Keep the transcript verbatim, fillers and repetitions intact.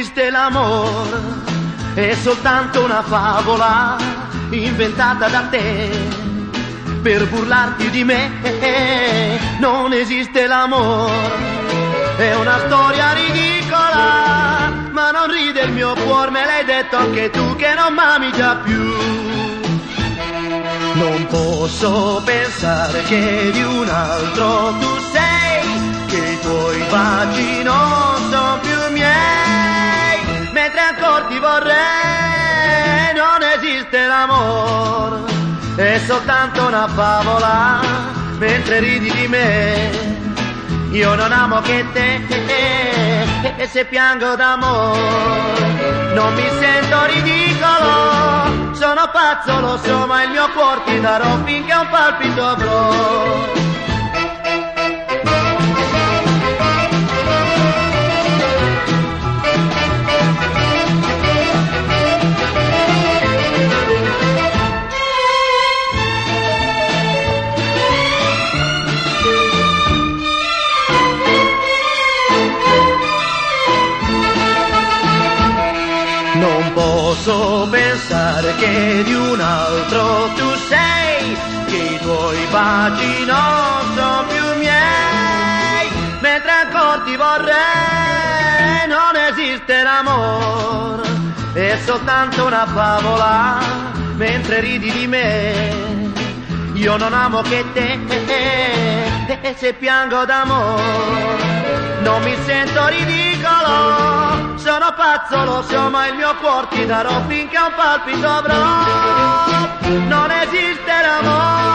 esiste l'amore, è soltanto una favola inventata da te per burlarti di me. Non esiste l'amore, è una storia ridicola, ma non ride il mio cuore, me l'hai detto anche tu che non m'ami già più. Non posso pensare che di un altro tu sei, che i tuoi baci non sono più miei, mentre ancora ti vorrei. Non esiste l'amore, è soltanto una favola, mentre ridi di me. Io non amo che te, e se piango d'amore non mi sento ridicolo. Sono pazzo, lo so, ma il mio cuore ti darò finché un palpito avrò. Non posso pensare che di un altro tu sei, che i tuoi baci non sono più miei, mentre ancora ti vorrei. Non esiste l'amore, è soltanto una favola, mentre ridi di me. Io non amo che te, e se piango d'amore non mi sento ridicolo. Sono pazzo, lo so, ma il mio cuore ti darò finché un palpito avrò. Non esiste l'amore.